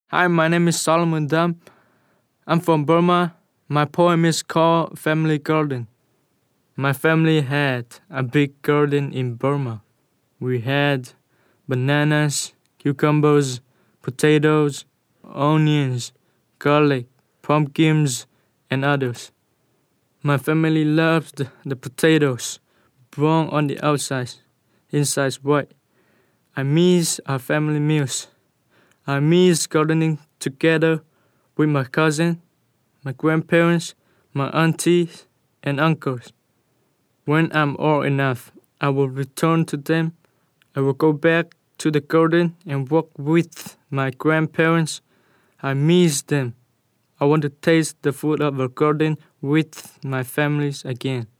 Hi, my name is Solomon Dam. I'm from Burma. My poem is called Family Garden. My family had a big garden in Burma. We had bananas, cucumbers, potatoes, onions, garlic, pumpkins, and others. My family loves the potatoes, brown on the outside, inside white. I miss our family meals. I miss gardening together with my cousin, my grandparents, my aunties, and uncles. When I'm old enough, I will return to them. I will go back to the garden and walk with my grandparents. I miss them. I want to taste the food of the garden with my families again.